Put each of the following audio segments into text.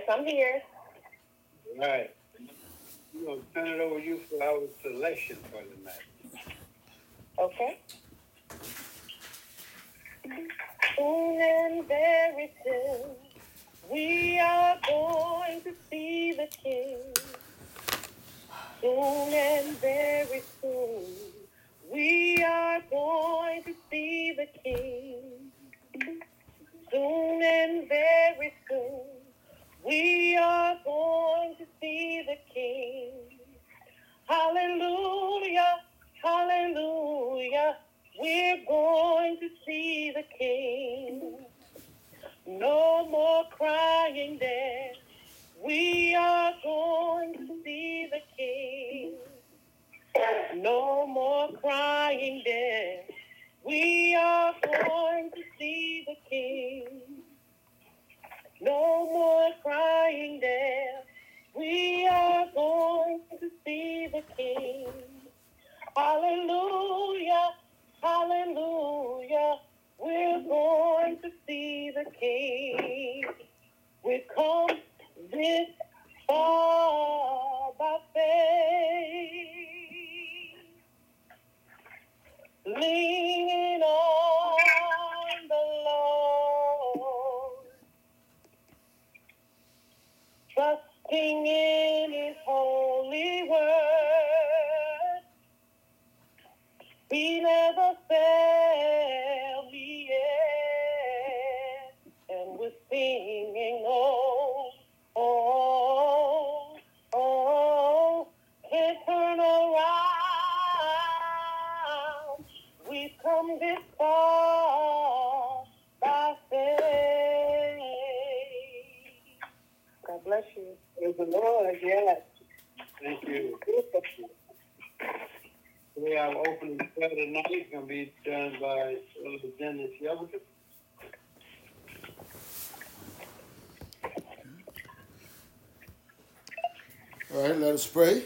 Yes, I'm here. All right. We're going to turn it over to you for our selection for tonight. Okay. Soon and very soon, we are going to see the King. Soon and very soon, we are going to see the King. Soon and very soon, we are going to see the King. Hallelujah, hallelujah, we're going to see the King. No more crying there, we are going to see the King. No more crying there, we are going to see the King. No more crying there, we are going to see the King. Hallelujah, hallelujah, we're going to see the King. We've come this far by faith, leaning on the Lord, trusting in His holy word. He never failed me yet, and we're singing, oh, oh, oh, can't turn around. We've come this far by faith. God bless you. Praise the Lord, yes. Thank you. We have opening prayer tonight. It's going to be done by Dennis Yelverton. All right, let us pray.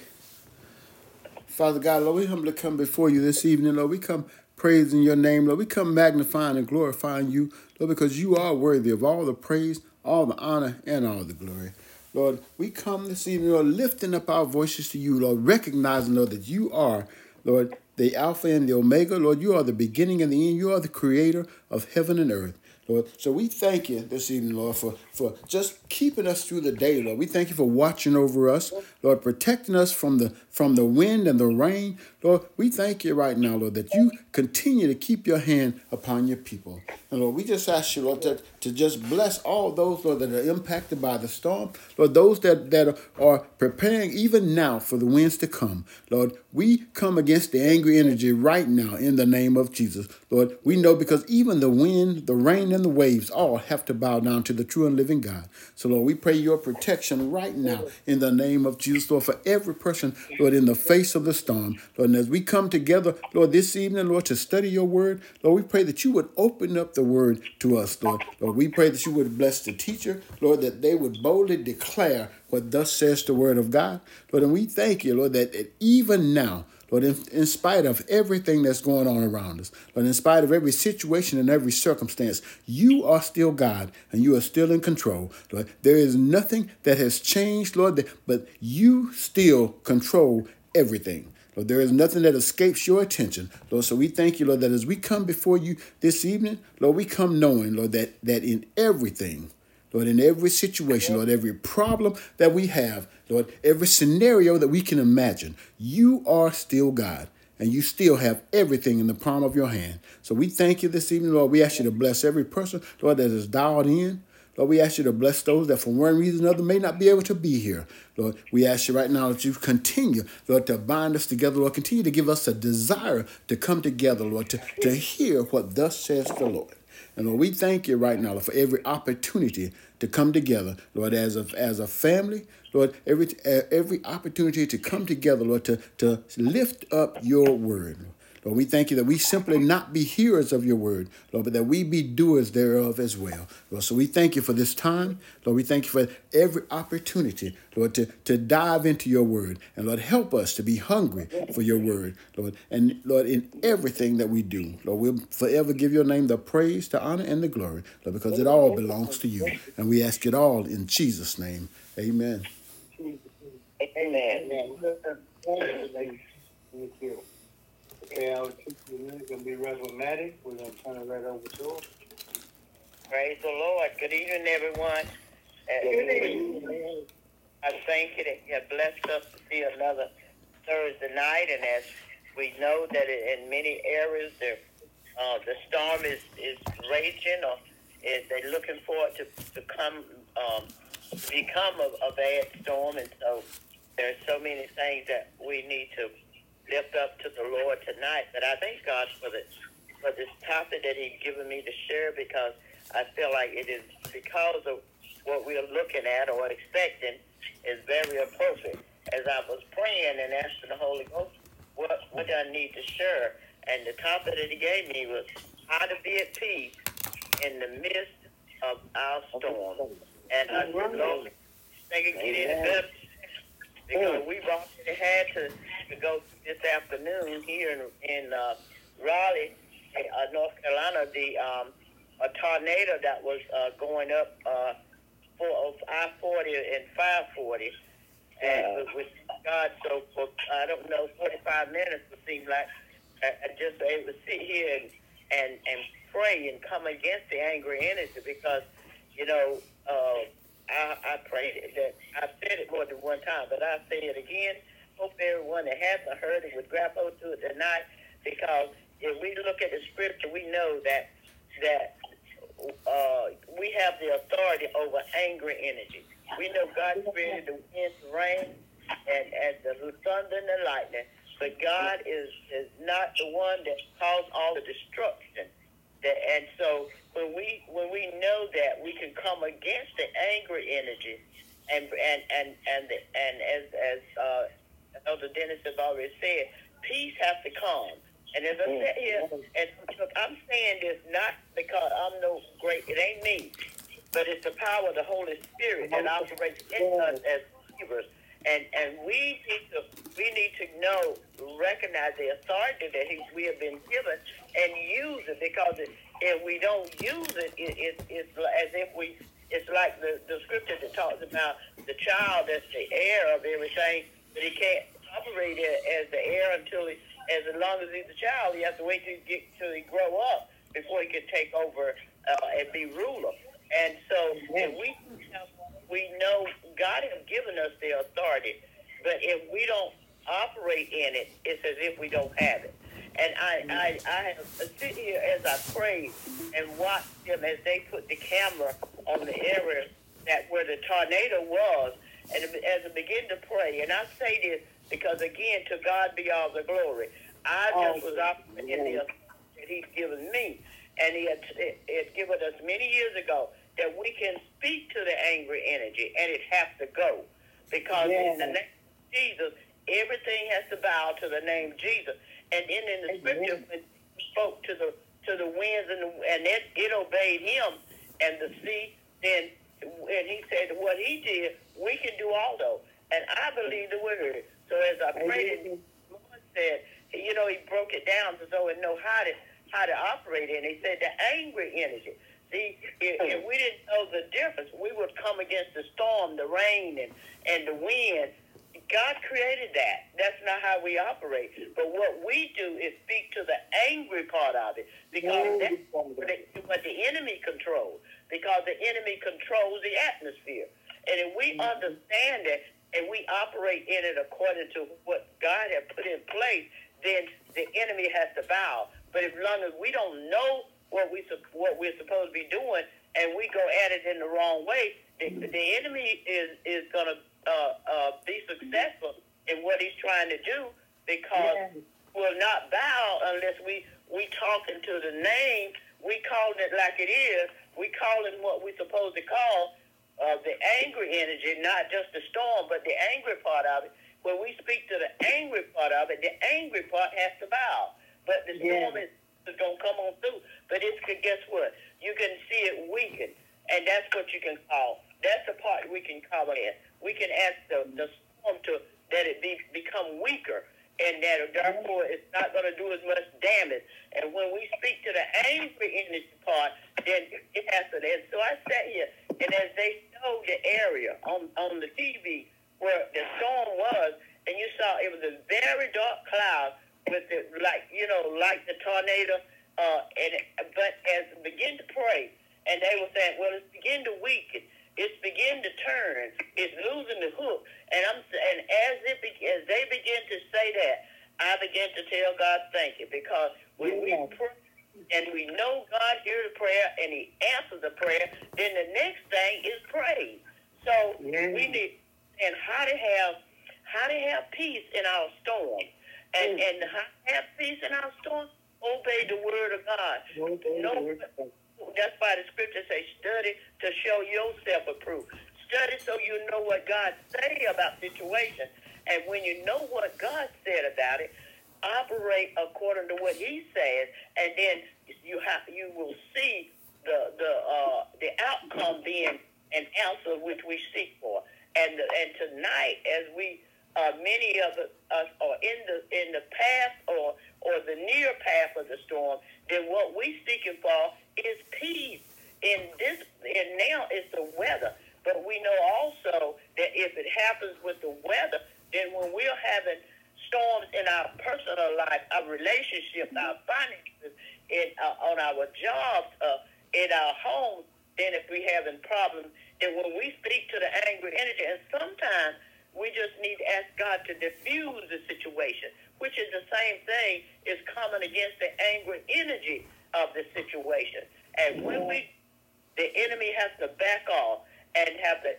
Father God, Lord, we humbly come before you this evening, Lord. We come praising your name, Lord. We come magnifying and glorifying you, Lord, because you are worthy of all the praise, all the honor, and all the glory. Lord, we come this evening, Lord, lifting up our voices to you, Lord, recognizing, Lord, that you are, Lord, the Alpha and the Omega. Lord, you are the beginning and the end. You are the creator of heaven and earth. Lord, so we thank you this evening, Lord, for just keeping us through the day, Lord. We thank you for watching over us, Lord, protecting us from the wind and the rain. Lord, we thank you right now, Lord, that you continue to keep your hand upon your people. And Lord, we just ask you, Lord, to just bless all those, Lord, that are impacted by the storm. Lord, those that are preparing even now for the winds to come. Lord, we come against the angry energy right now in the name of Jesus. Lord, we know because even the wind, the rain, and the waves all have to bow down to the true and living God. So, Lord, we pray your protection right now in the name of Jesus, Lord, for every person, Lord, in the face of the storm. Lord, and as we come together, Lord, this evening, Lord, to study your word, Lord, we pray that you would open up the word to us, Lord. Lord, we pray that you would bless the teacher, Lord, that they would boldly declare what thus says the word of God. Lord, and we thank you, Lord, that even now, Lord, in spite of everything that's going on around us, Lord, in spite of every situation and every circumstance, you are still God and you are still in control. Lord, there is nothing that has changed, Lord, but you still control everything. Lord, there is nothing that escapes your attention, Lord. So we thank you, Lord, that as we come before you this evening, Lord, we come knowing, Lord, that in everything, Lord, in every situation, Lord, every problem that we have, Lord, every scenario that we can imagine, you are still God, and you still have everything in the palm of your hand. So we thank you this evening, Lord. We ask you to bless every person, Lord, that is dialed in. Lord, we ask you to bless those that for one reason or another may not be able to be here. Lord, we ask you right now that you continue, Lord, to bind us together. Lord, continue to give us a desire to come together, Lord, to hear what thus says the Lord. And Lord, we thank you right now, Lord, for every opportunity to come together, Lord, as a family, Lord, every opportunity to come together, Lord, to lift up your word. Lord, we thank you that we simply not be hearers of your word, Lord, but that we be doers thereof as well. Lord, so we thank you for this time. Lord, we thank you for every opportunity, Lord, to dive into your word. And Lord, help us to be hungry for your word, Lord. And Lord, in everything that we do, Lord, we'll forever give your name the praise, the honor, and the glory, Lord, because it all belongs to you. And we ask it all in Jesus' name. Amen. Amen. Thank you. Okay, our teacher is going to be Reverend Maddie. We're going to turn it right over to her. Praise the Lord. Good evening, everyone. I thank you that you have blessed us to see another Thursday night, and as we know that in many areas the storm is raging, or they're looking forward to become a bad storm, and so there's so many things that we need to lift up to the Lord tonight. But I thank God for this topic that He's given me to share, because I feel like it is because of what we are looking at or expecting is very appropriate. As I was praying and asking the Holy Ghost, what do I need to share? And the topic that He gave me was how to be at peace in the midst of our storm. And I said, Lord, I can get any better, because we've already had to go this afternoon here in Raleigh, North Carolina, a tornado that was going up for I-40 and 540. And with God, so for, I don't know, 45 minutes, it seemed like I just able to sit here and pray and come against the angry energy, because, I prayed that. I've said it more than one time, but I'll say it again. Hope everyone that hasn't heard it would grab hold to it tonight, because if we look at the scripture, we know that we have the authority over angry energy. We know God created the wind, the rain, and the thunder and the lightning, but God is not the one that caused all the destruction. And so when we know that, we can come against the angry energy, and as Elder Dennis has already said, peace has to come. And as I said here, and look, I'm saying this not because I'm no great, it ain't me, but it's the power of the Holy Spirit that operates in us as believers. And we need to know, recognize the authority that we have been given, and use it, because if we don't use it, it's as if it's like the scripture that talks about the child that's the heir of everything, but he can't operate as the heir as long as he's a child. He has to wait till he grow up before he can take over and be ruler. And so we know God has given us the authority, but if we don't operate in it, it's as if we don't have it. And I have sit here as I pray and watch them as they put the camera on the area where the tornado was, and as I begin to pray, and I say this because, again, to God be all the glory. I just was operating in the authority that He's given me, and He had given us many years ago, that we can speak to the angry energy, and it has to go. Because in the name of Jesus, everything has to bow to the name of Jesus. And then in the scripture, when He spoke to the winds and it obeyed Him, and the sea, then and He said what He did, we can do also. And I believe the word. So as I prayed, the Lord said, He broke it down so we know how to operate in. He said the angry energy. See, if we didn't know the difference, we would come against the storm, the rain, and the wind. God created that. That's not how we operate. But what we do is speak to the angry part of it, because that's what the enemy controls, because the enemy controls the atmosphere. And if we understand that and we operate in it according to what God has put in place, then the enemy has to bow. But as long as we don't know what we're supposed to be doing, and we go at it in the wrong way, the enemy is going to be successful in what he's trying to do, because we'll not bow unless we talking to the name. We calling it like it is. We calling what we're supposed to call the angry energy, not just the storm, but the angry part of it. When we speak to the angry part of it, the angry part has to bow. but the storm is going to come on through. But guess what? You can see it weaken, and that's what you can call. That's the part we can call it. We can ask the storm that it become weaker, and that therefore it's not going to do as much damage. And when we speak to the angry energy part, then it has to. And so I sat here, and as they showed the area on the TV where the storm was, and you saw it was a very dark cloud with it, like the tornado. But as we begin to pray, and they were saying, well, it's begin to weaken. It's begin to turn. It's losing the hook. And as they begin to say that, I begin to tell God, thank you, because when we pray and we know God hears the prayer and He answers the prayer, then the next thing is praise. So we need how to have peace in our storm, and how to have peace in our storm. Obey the word of God. That's why the scripture says, study to show yourself approved. Study so you know what God say about situation. And when you know what God said about it, operate according to what He says, and then you will see the outcome being an answer which we seek for. And tonight, as we many of us are in the path or the near path of the storm, then what we seeking for is peace. And now it's the weather. But we know also that if it happens with the weather, then when we're having storms in our personal life, our relationships, our finances, on our jobs, in our homes, then if we're having problems, then when we speak to the angry energy, and sometimes we just need to ask God to diffuse the situation, which is the same thing as coming against the angry energy of the situation. And when the enemy has to back off and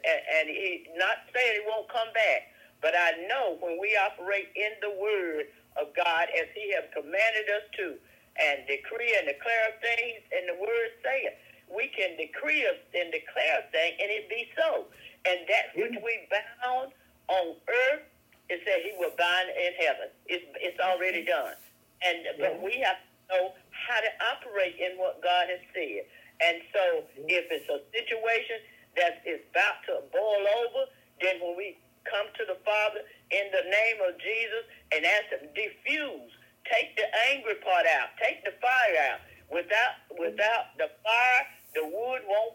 he not saying he won't come back, but I know when we operate in the word of God as He has commanded us to, and decree and declare things, and the word say it, we can decree and declare things, and it be so. And that which we bound on earth, it said He will bind in heaven. It's already done. But we have to know how to operate in what God has said. And so if it's a situation that is about to boil over, then when we come to the Father in the name of Jesus and ask Him to diffuse, take the angry part out, take the fire out. Without the fire, the wood won't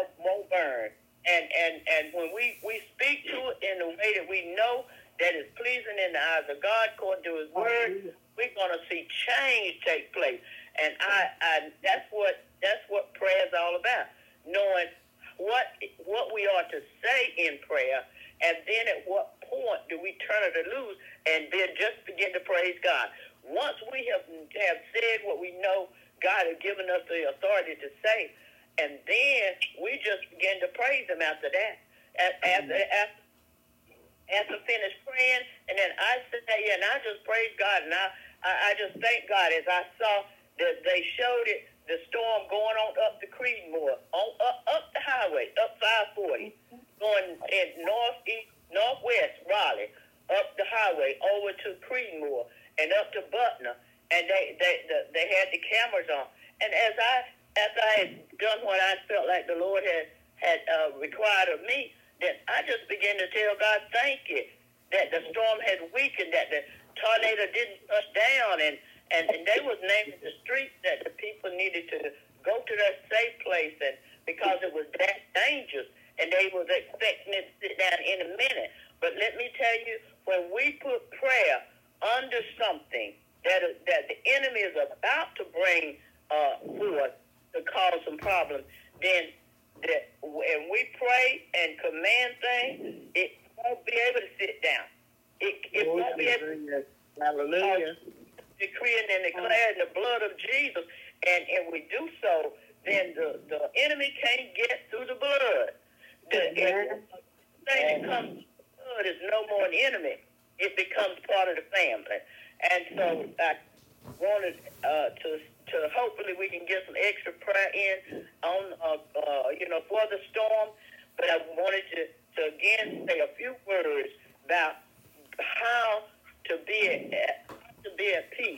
burn. And when we speak to it in the way that we know that is pleasing in the eyes of God according to His word, we're going to see change take place. And that's what prayer is all about, knowing what we are to say in prayer, and then at what point do we turn it loose and then just begin to praise God. Once we have said what we know God has given us the authority to say, and then we just begin to praise Him after that. After finish praying, and then I sit there and I just praise God, and I just thank God as I saw that they showed it, the storm going on up to Creedmoor, up the highway, up 540, going in northwest Raleigh, up the highway over to Creedmoor and up to Butner, and they had the cameras on. And after I had done what I felt like the Lord had required of me, then I just began to tell God, thank you, that the storm had weakened, that the tornado didn't touch down, and they was naming the streets that the people needed to go to that safe place, and because it was that dangerous, and they was expecting it to sit down in a minute. But let me tell you, when we put prayer under something that the enemy is about to bring forth to cause some problems, then when we pray and command things, it won't be able to sit down. It won't be able to. Hallelujah. Decreeing and declaring the blood of Jesus, and we do so, then the enemy can't get through the blood. The thing that comes to the blood is no more an enemy. It becomes part of the family. And so I wanted to hopefully we can get some extra prayer in on for the storm. But I wanted to again say a few words about how to be at peace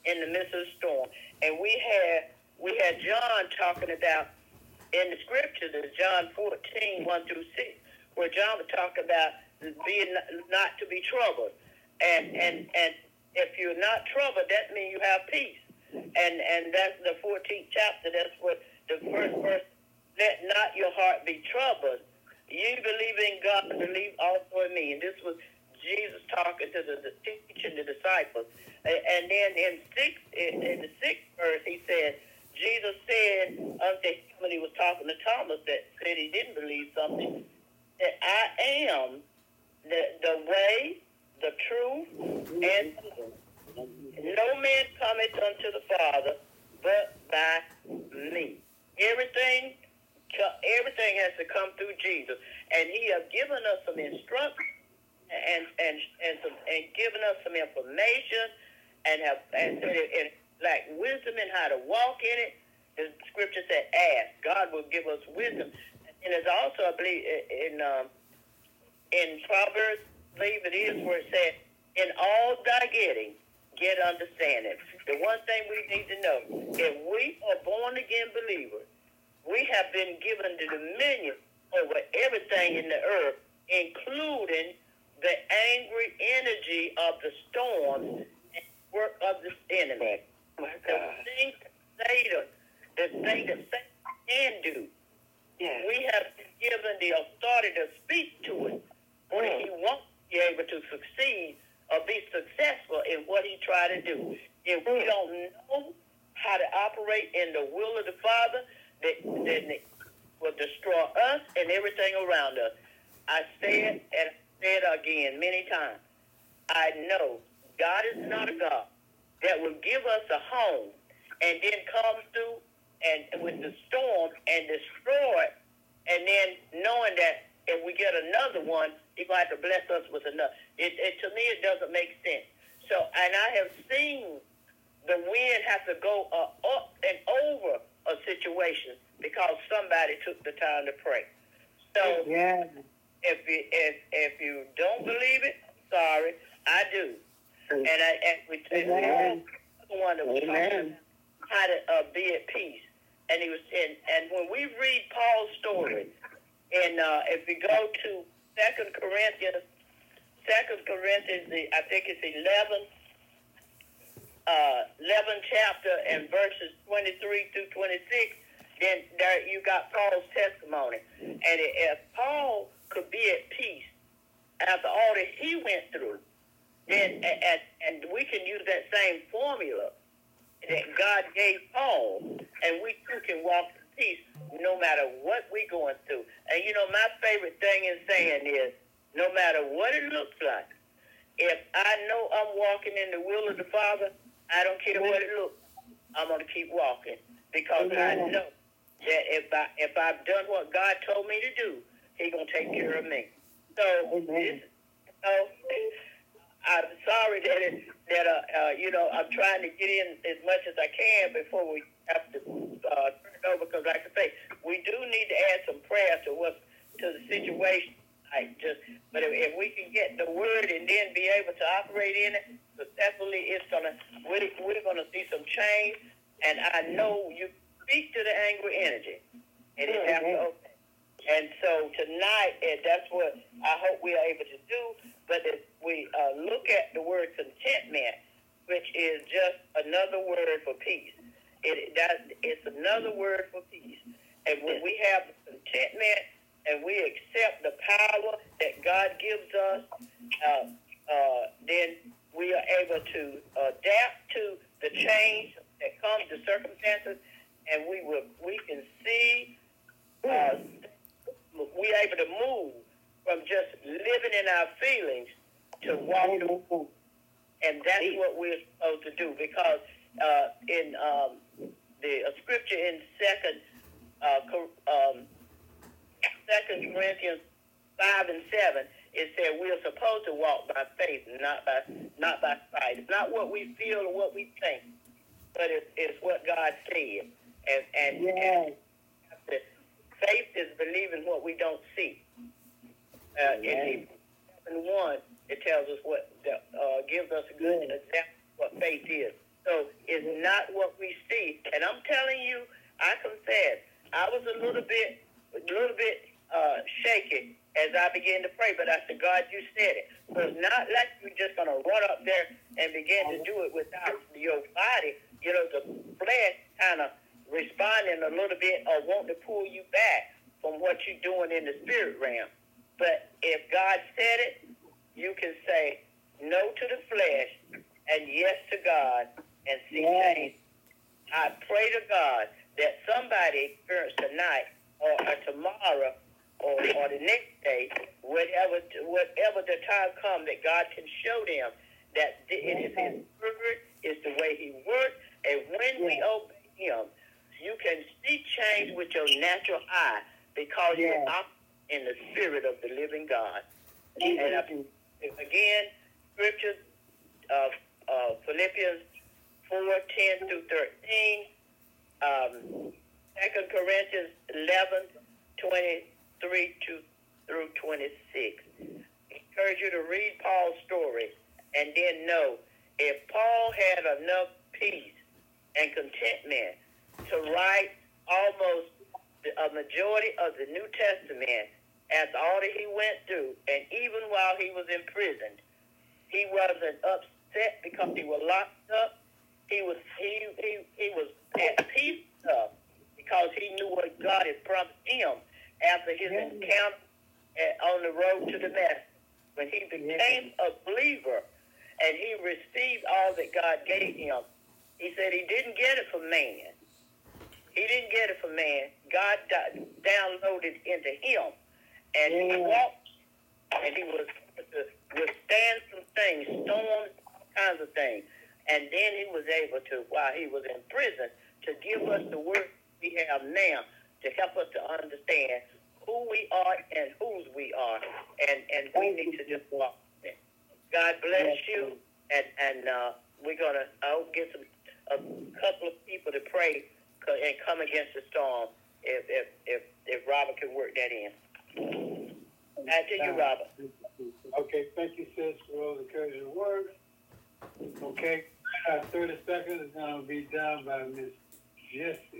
in the midst of the storm. And we had John talking about in the scriptures, in John 14, 1 through 6, where John would talk about being not to be troubled. And if you're not troubled, that means you have peace. And that's the 14th chapter. That's what the first verse, let not your heart be troubled. You believe in God, believe also in me. And this was Jesus talking to teaching the disciples. And then in the sixth verse, he said, Jesus said unto him when he was talking to Thomas that said he didn't believe something, that I am the way, the truth, and the life. No man cometh unto the Father but by me. Everything has to come through Jesus. And he has given us some instruction and given us some information and like wisdom in how to walk in it. The scripture said, ask. God will give us wisdom. And it's also, I believe, in Proverbs, I believe it is, where it says, in all thy getting, get understanding. The one thing we need to know, if we are born again believers, we have been given the dominion over everything in the earth, including the angry energy of the storms and work of the enemy. Oh my God. The thing that Satan can do, we have been given the authority to speak to it when he wants to be able to succeed or be successful in what he tried to do. If we don't know how to operate in the will of the Father, then it will destroy us and everything around us. I said and said again many times, I know God is not a God that will give us a home and then come through and with the storm and destroy it, and then knowing that if we get another one, he's going to have to bless us with another. To me, it doesn't make sense. So, and I have seen the wind have to go up and over a situation because somebody took the time to pray. So, if you don't believe it, sorry, I do. And we all the one that was talking about how to be at peace. And he was and when we read Paul's story, and if we go to 2 Corinthians, I think it's 11 chapter and verses 23 through 26, then there you got Paul's testimony. And if Paul could be at peace after all that he went through, then and we can use that same formula that God gave Paul, and we too can walk in peace no matter what we're going through. And you know, my favorite thing in saying is, no matter what it looks like, if I know I'm walking in the will of the Father, I don't care what it looks like, I'm going to keep walking, because I know that if I've done what God told me to do, He's going to take care of me. So, I'm sorry that I'm trying to get in as much as I can before we have to turn it over, because like I say, we do need to add some prayer to the situation. But if we can get the word and then be able to operate in it, successfully, we're gonna see some change. And I know you speak to the angry energy, and it has to open. And so tonight, that's what I hope we are able to do. But if we look at the word contentment, which is just another word for peace. It's another word for peace. And when we have contentment and we accept the power that God gives us, then we are able to adapt to the change that comes, the circumstances, and we can see we're able to move from just living in our feelings to walking. And that's what we're supposed to do, because in the scripture in Second Corinthians 5 and 7, it said we're supposed to walk by faith, not by sight. It's not what we feel or what we think, but it's what God said. And faith is believing what we don't see. In Hebrews 7:1, it tells us gives us a good example of what faith is. So a little bit shaky as I began to pray. But I said, God, you said it. So it's not like you're just going to run up there and begin to do it without your body, the flesh kind of responding a little bit or wanting to pull you back from what you're doing in the spirit realm. But if God said it, you can say no to the flesh and yes to God and see change. I pray to God that somebody experience tonight or tomorrow or the next day, whatever the time comes, that God can show them that it is His word, it's the way He works, and when we obey Him, you can see change with your natural eye because you're up in the spirit of the living God. And again, scriptures of Philippians 4:10 through 13, 2 Corinthians 11:23 through 26. Encourage you to read Paul's story and then know if Paul had enough peace and contentment to write almost a majority of the New Testament after all that he went through, and even while he was imprisoned, he wasn't upset because he was locked up. He was at peace because he knew what God had promised him after his encounter on the road to Damascus. When he became a believer and he received all that God gave him, he said he didn't get it from man. He didn't get it from man. God downloaded into him, and he walked, and he was able to withstand some things, storms, all kinds of things. And then he was able to, while he was in prison, to give us the word we have now to help us to understand who we are and whose we are, and we need to just walk in. God bless you, and we're gonna get a couple of people to pray and come against the storm if Robert can work that in. Back to you, Robert. Okay, thank you, sis, for all the encouraging words. Okay, 30 seconds is going to be done by Miss Jessie.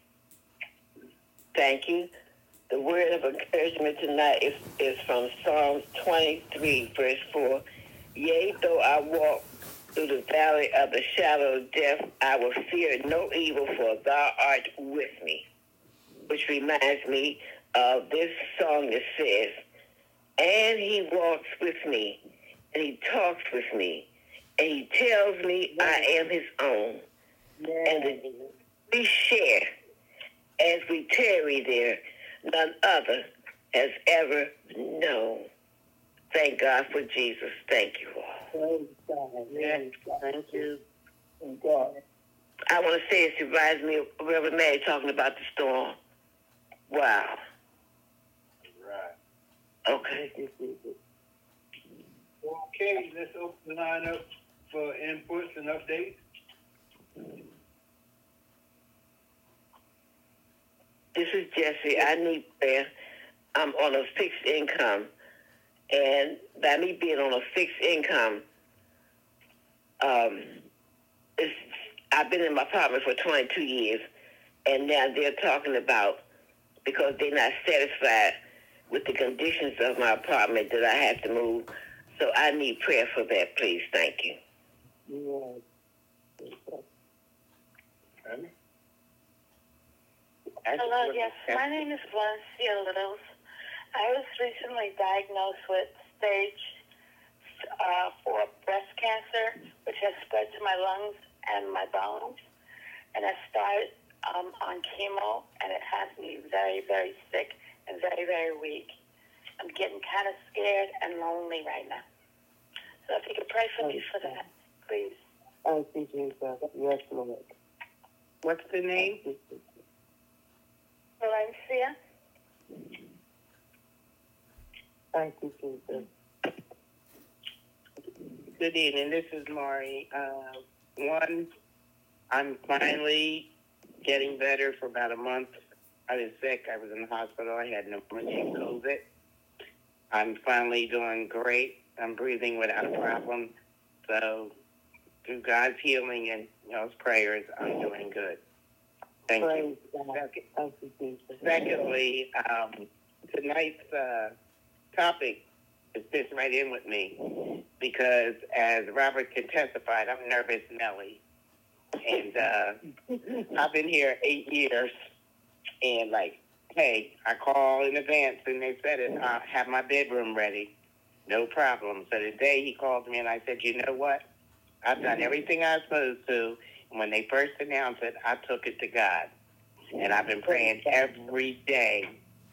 Thank you. The word of encouragement tonight is from Psalms 23, verse 4. Yea, though I walk through the valley of the shadow of death, I will fear no evil, for thou art with me. Which reminds me of this song that says, and he walks with me, and he talks with me, and he tells me I am his own. And we share as we tarry there, none other has ever known. Thank God for Jesus. Thank you all. Thank you. God. I want to say it reminds me of Reverend Mary talking about the storm. Wow. Right. Okay. Okay, let's open the line up for inputs and updates. This is Jesse. I need prayer. I'm on a fixed income. And by me being on a fixed income, I've been in my apartment for 22 years. And now they're talking about, because they're not satisfied with the conditions of my apartment, that I have to move. So I need prayer for that, please. Thank you. Hello, yes. My name is Valencia Littles. I was recently diagnosed with stage 4 breast cancer, which has spread to my lungs and my bones. And I started on chemo, and it has me very, very sick and very, very weak. I'm getting kind of scared and lonely right now. So if you could pray for me for that, please. Thank you, Jesus. Yes, Lord. What's the name? Valencia. Thank you, Jesus. Good evening. This is Maury. I'm finally getting better for about a month. I was sick. I was in the hospital. I had pneumonia and COVID. I'm finally doing great. I'm breathing without a problem. So through God's healing and y'all's prayers, I'm doing good. Thank Praise you. God. Thank you, Jesus. Secondly, tonight's topic fits right in with me because, as Robert can testify, I'm nervous Nelly, and I've been here 8 years, and hey, I call in advance, and they said it. I have my bedroom ready, no problem. So today he called me, and I said, you know what? I've done everything I was supposed to. And when they first announced it, I took it to God. And I've been praying every day.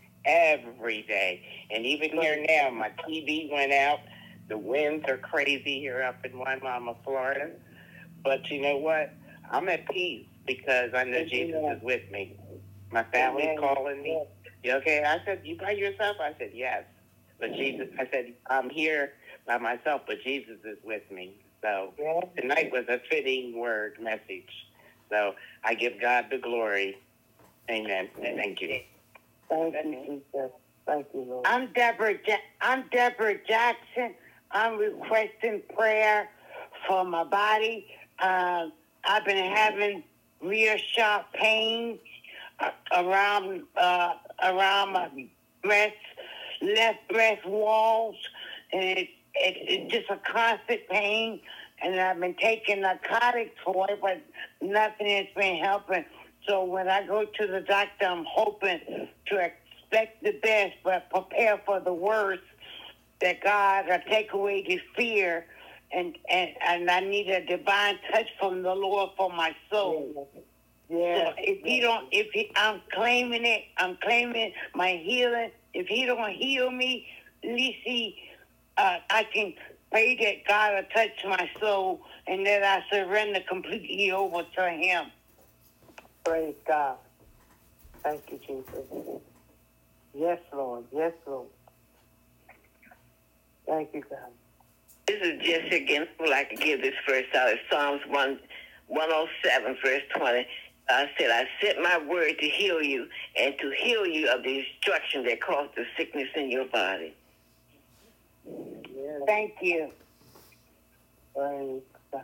And even here now, my TV went out. The winds are crazy here up in Wimauma, Florida. But you know what? I'm at peace because I know Jesus is with me. My family's calling me. You okay? I said, you by yourself? I said, yes. But Jesus, I said, I'm here by myself, but Jesus is with me. So tonight was a fitting word message. So I give God the glory. Amen. And thank you. Thank you, Jesus. Thank you, Lord. I'm Deborah Jackson. I'm requesting prayer for my body. I've been having real sharp pain around my breast, left breast walls, and it's just a constant pain. And I've been taking narcotics for it, but nothing has been helping. So when I go to the doctor, I'm hoping to expect the best, but prepare for the worst. That God will take away the fear, and I need a divine touch from the Lord for my soul. Yeah. So I'm claiming it. I'm claiming my healing. If He don't heal me, at least I can pray that God will touch my soul and that I surrender completely over to Him. Praise God. Thank you, Jesus. Yes, Lord. Yes, Lord. Thank you, God. This is Jesse again. I would like to give this verse out. It's Psalms 107, verse 20. I said, I sent my word to heal you and to heal you of the destruction that caused the sickness in your body. Yes. Thank you. Praise God.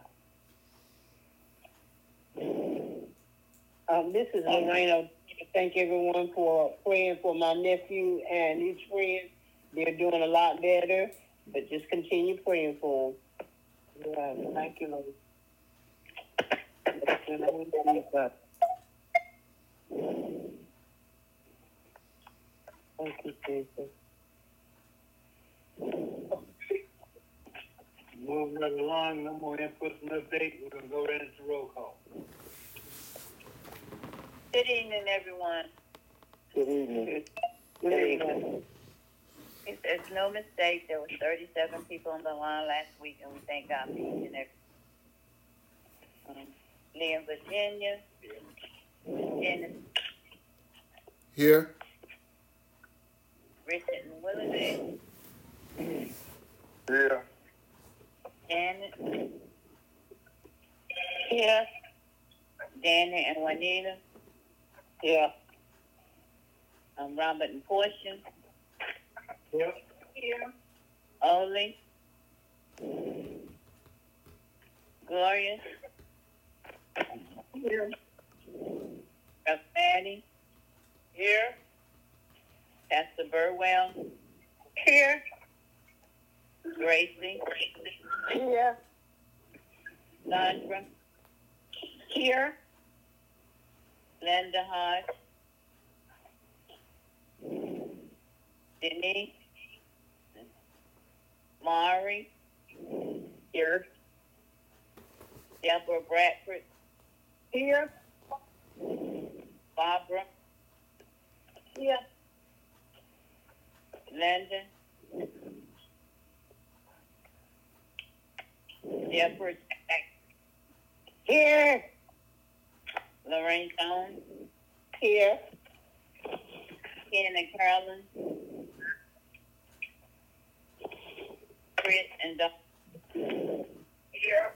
This is Lorena. Thank everyone for praying for my nephew and his friends. They're doing a lot better, but just continue praying for them. Yeah. Thank you, Lord. In the name of Jesus. Thank you, Jesus. Moving right along, no more inputs and updates. We're going to go right into roll call. Good evening, everyone. Good evening. Good evening. If there's no mistake, there were 37 people on the line last week, and we thank God for each and every. Lee in Virginia. Dennis. Here. Richard and Willowdale. Yeah. Janet. Here. Danny and Juanita. Yeah. Robert and Portia. Yep. Here. Oli. Gloria. Here. Fatty. Here. Pastor Burwell. Here. Gracie. Here. Sandra. Here. Linda Hodge. Denise. Mari. Here. Deborah Bradford. Here. Barbara. Here. Linda. Deborah. Here. Lorraine Stone. Here. Ken and Carolyn. Chris and Don. Here.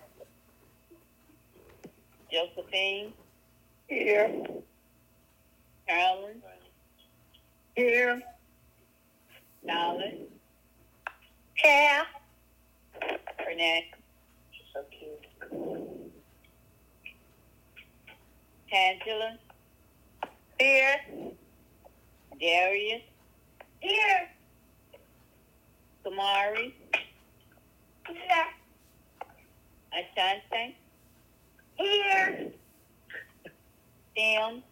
Josephine. Here. Carolyn. Here. Charlotte. Here. Renee. Angela. Here. Darius. Here. Kamari. Here. Ashante. Here. Tim.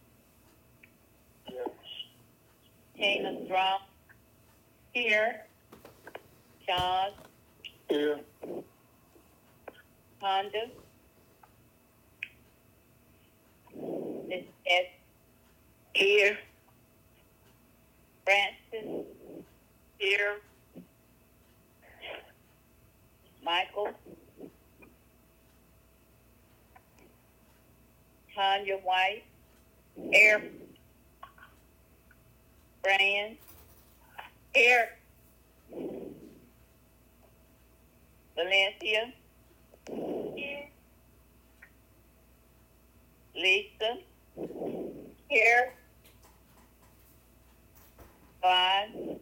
Tina Strong. Here. John. Here. Honda. Miss S. Here. Francis. Here. Michael. Tanya White. Here. Brian. Here. Valencia. Here. Lisa. Here. Vaughn.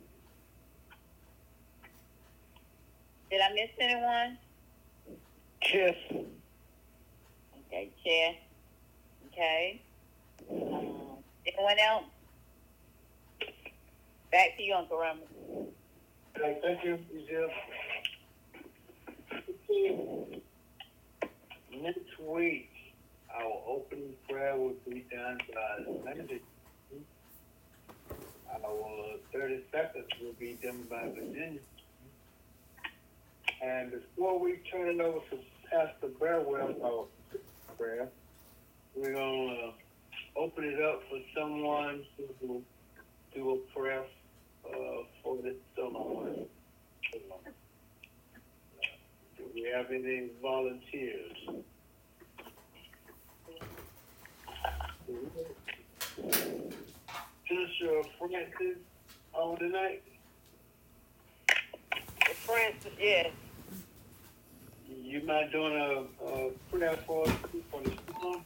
Did I miss anyone? Yes. Okay, Chair. Okay. Anyone else? Back to you, Uncle Ramos. Okay, thank you, Giselle. Next week, our opening prayer will be done by Lindsay. Our 30 seconds will be done by Virginia. And before we turn it over to Pastor Burwell, our prayer, we're going to open it up for someone to do a prayer for this someone. Do we have any volunteers? Sister Francis on tonight? Francis, yes. You mind doing a prayer for the storm?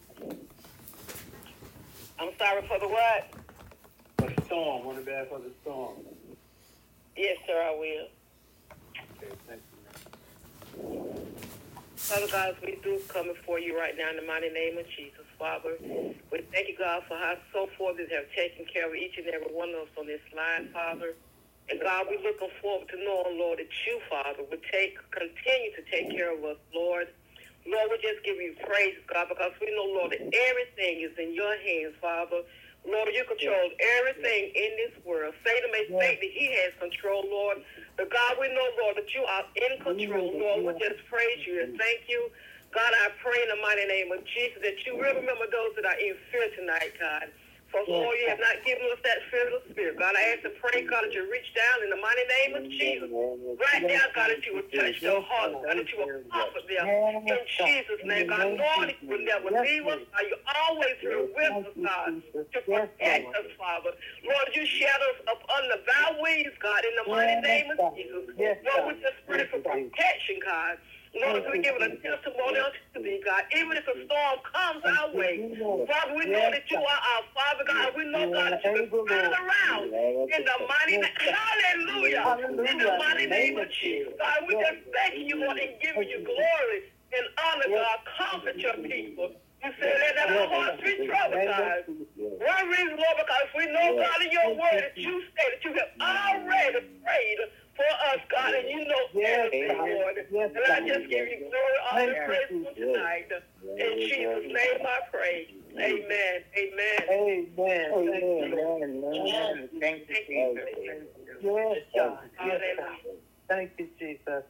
I'm sorry for the what? For the storm, one of that for the storm. Yes, sir, I will. Okay, thank you. Father God, as we do come before you right now in the mighty name of Jesus, Father, we thank you, God, for how so forth you have taken care of each and every one of us on this line, Father. And God, we're looking forward to knowing, Lord, that you, Father, would continue to take care of us, Lord. Lord, we just give you praise, God, because we know, Lord, that everything is in your hands, Father. Lord, you control everything in this world. Satan may think that he has control, Lord. But God, we know, Lord, that you are in control, Lord. We just praise you and thank you. God, I pray in the mighty name of Jesus that you will remember those that are in fear tonight, God. For Lord, you have not given us that fear of the Spirit. God, I ask to pray, God, that you reach down in the mighty name of Jesus. Right now, God, that you would touch their hearts, God, that you would comfort them. In Jesus' name, God, knowing that you will never leave us, God, you always here with us, God, to protect us, Father. Lord, you shadow us up under thy wings, God, in the mighty name of Jesus. Lord, we just pray for protection, God. Lord, we're giving a testimony unto thee, God. Even if a storm comes our way, Father, we know that you are our Father, God. We know, God, that you can turn it around in the mighty name. Hallelujah. In the mighty name of Jesus. God, we just thank you, Lord, and giving you glory and honor, God. Comfort your people. You said, let our hearts be traumatized. One reason, Lord, because we know, God, in your word that you say that you have already prayed for us, God, and you know everything, Lord. And I just give you glory, honor, and praise for tonight. In Jesus' name I pray. Amen. Amen. Amen. Thank you, Jesus. Yes, God. Thank you, Jesus.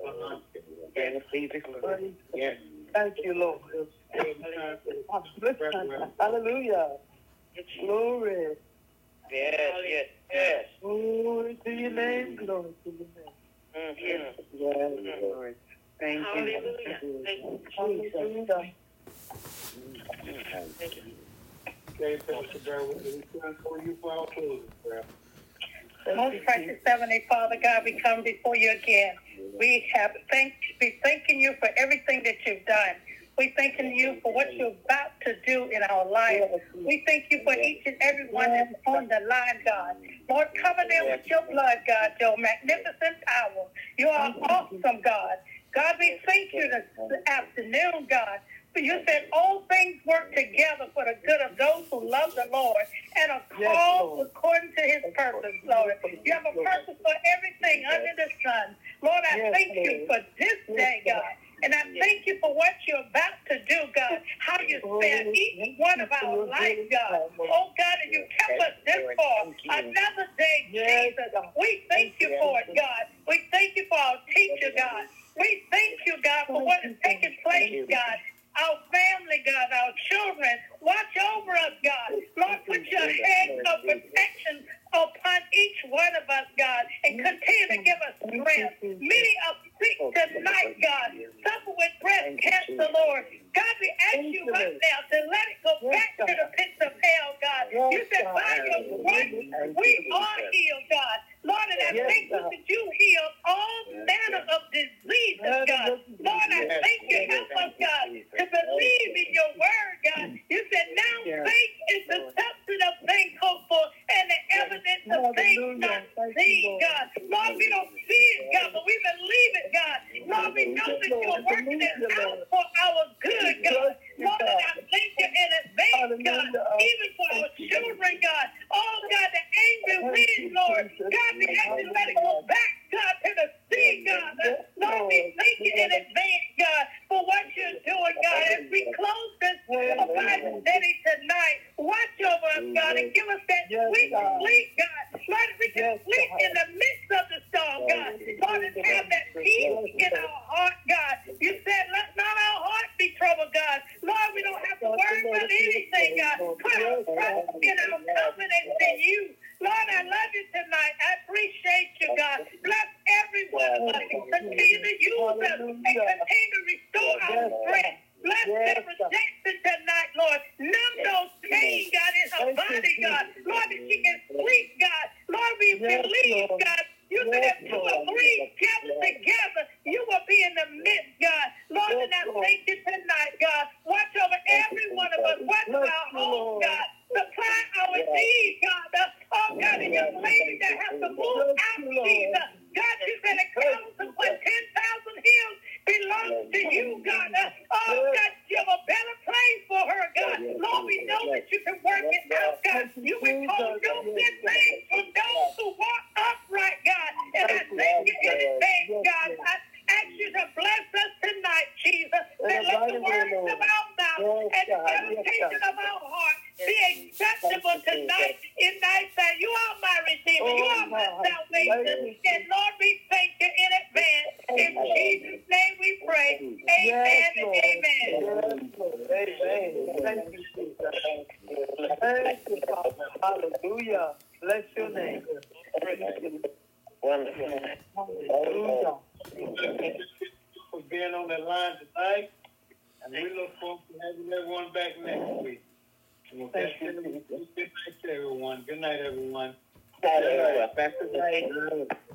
Yes. Thank you, Lord. Hallelujah. Glory. Yes. Glory to your name. Glory to your name. Yes, Lord. Thank you. Hallelujah. Thank you, Hallelujah. Thank you. Okay, Pastor Burwell, we turn for you for our closing prayer. Most precious Heavenly Father, God, we come before you again. We thanking you for everything that you've done. We thanking you for what you're about to do in our lives. We thank you for each and every one that's on the line, God. Lord, cover them with your blood, God, your magnificent power. You are awesome, God. God, we thank you this afternoon, God, You said all things work together for the good of those who love the Lord and are called according to his purpose, Lord. You have a purpose for everything under the sun. Lord, I thank you for this day, God. And I thank you for what you're about to do, God. How you spared each one of our lives, God. Oh, God, and you kept us this far. Another day, Jesus. We thank you for it, God. We thank you for our teacher, God. We thank you, God, for what is taking place, God. Our family, God, our children. Watch over us, God. Lord, put your hands of protection upon each one of us, God, and continue to give us strength. Many are sick tonight, God. Suffer with breast cancer, Lord. God, we ask you right now to let it go back to the pits of hell, God. You said by your stripes we are healed, God. Lord, and I thank you that you heal all manner of diseases, God. Lord, I thank you. Help us, God, to believe in your word, God. You said now faith is the substance of things hoped for and the evidence of things not seen, God. Lord, we don't see it, God, but we believe it, God. Lord, we know that you're working it out for our good, God. Lord, and I thank you in advance, God, even for our children, God. Oh, God, the angry wind, Lord. God, we have to let it go back, God, to the sea, God. Lord, we thank you in advance, God, for what you're doing, God. As we close this Bible study tonight, watch over us, God, and give us that sweet sleep, God. Lord, we can sleep in the midst of the storm, God. Lord, and have that peace in our heart, God. You said, let not our heart be troubled, God. Lord, we don't have to worry about anything, God. Put our trust in our confidence in you. Lord, I love you tonight. I appreciate you, God. Bless every one of us. Continue to use us and continue to restore our strength. Bless Deborah Jackson tonight, Lord. Numb those pain, God, in her body, God. Lord, that she can sleep, God. Lord, we believe, God. You said if 2 or 3 gather together, you will be in the midst, God. Lord, and I thank you tonight, God. Watch over every one of us. Watch over our home, God. Supply our needs, God. Oh, God, and your ladies that have to move out, Jesus. God, you said it comes to put 10,000 hills belongs to you, God. Oh, God, you have a better place for her, God. Lord, we know that you can work it out, God. You withhold no good things from those who walk upright, God. And I thank you in advance, God. I ask you to bless us tonight, Jesus. That let the words of our mouth and the meditation of our heart be acceptable tonight in thy sight. You are my Redeemer. You are my salvation. And Lord, we thank you in advance. In Jesus' name we pray. Amen and amen. Amen. Thank you, Jesus. Thank you, Father. Hallelujah. Bless your name. Wonderful. Hallelujah. For being on the line tonight, and we look forward to having everyone back next week. Good night, everyone. Good night, everyone. Good night.